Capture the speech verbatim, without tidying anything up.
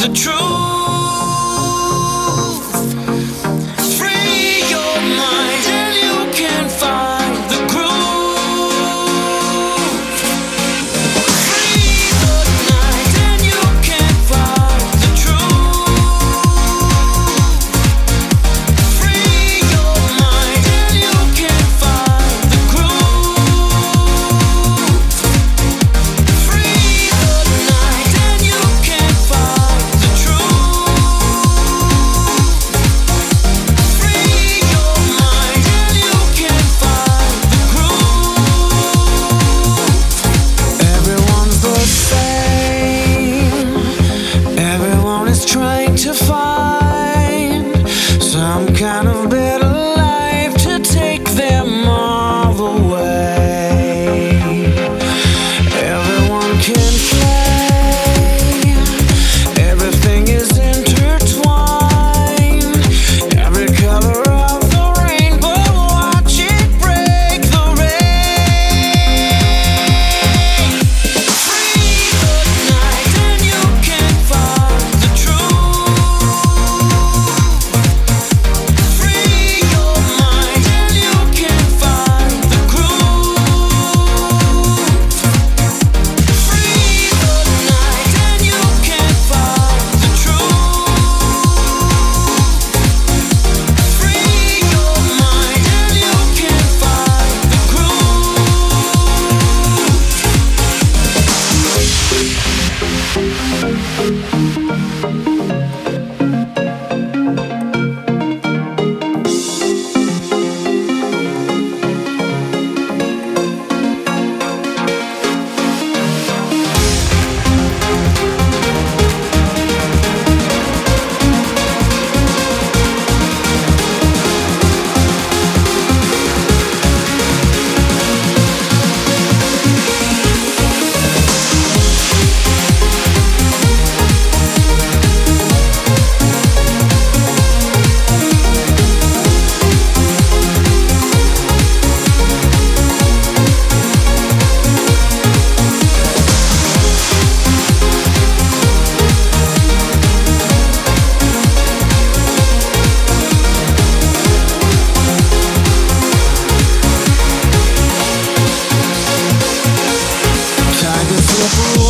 the truth. Free your mind and you can find the groove. Free the night and you can find the truth. Free your mind and you can find the groove. Free the night and you can find the truth. Free your mind and you can find the groove. Everyone's the same. Everyone is trying to find some kind of better life to take them all away. Everyone can play. Everything is intertwined. Every color of the rainbow, watch it break the rain. Free the night and you can find the truth. Free your mind and you can find the groove. Free the night and you can find the truth. Free your mind and you can find the tigers slip away.